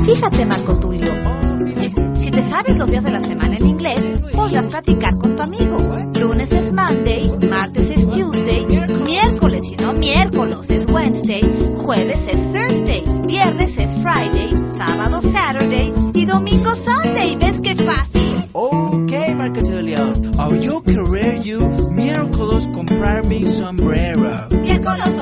Fíjate, Marco Tulio, si te sabes los días de la semana en inglés, podrás practicar con tu amigo. Lunes es Monday, martes es Tuesday, miércoles y no miércoles es Wednesday, jueves es Thursday, viernes es Friday, sábado Saturday y domingo Sunday. ¿Ves qué fácil? Okay, Marco Tulio. Yo querer you miércoles comprar mi sombrero. Miércoles